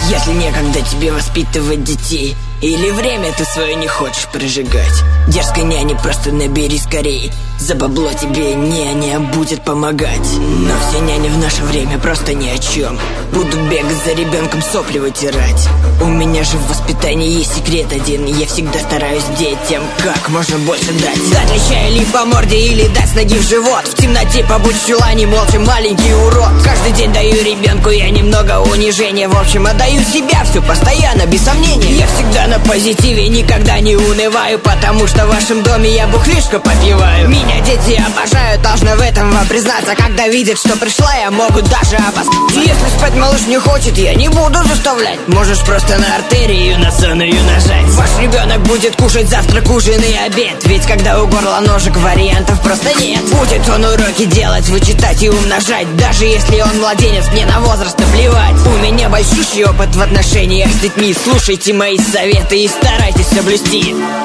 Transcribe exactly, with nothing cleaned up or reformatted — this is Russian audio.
Если некогда тебе воспитывать детей, или время ты свое не хочешь прожигать. Дерзкой няне просто набери скорей, за бабло тебе няня будет помогать. Но все няни в наше время просто ни о чем. Буду бегать за ребенком, сопли вытирать. У меня же в воспитании есть секрет один: я всегда стараюсь детям как можно больше дать. Дать леща или по морде, или дать с ноги в живот. В темноте побудь в чулане, молча, маленький урод. Каждый день даю ребенку я немного унижения. В общем, отдаю себя всю постоянно, без сомнения. Я всегда на позитиве, никогда не унываю, потому что в вашем доме я бухлишко попиваю. Меня дети обожают, должны в этом вам признаться. Когда видят, что пришла, я могут даже обоссать. Если спать малыш не хочет, я не буду заставлять. Можешь просто на артерию, на сонную нажать. Ваш ребенок будет кушать завтрак, ужин и обед. Ведь когда у горла ножек, вариантов просто нет. Будет он уроки делать, вычитать и умножать. Даже если он младенец, мне на возраст наплевать. У меня большущий опыт в отношениях с детьми. Слушайте мои советы и старайтесь соблюсти.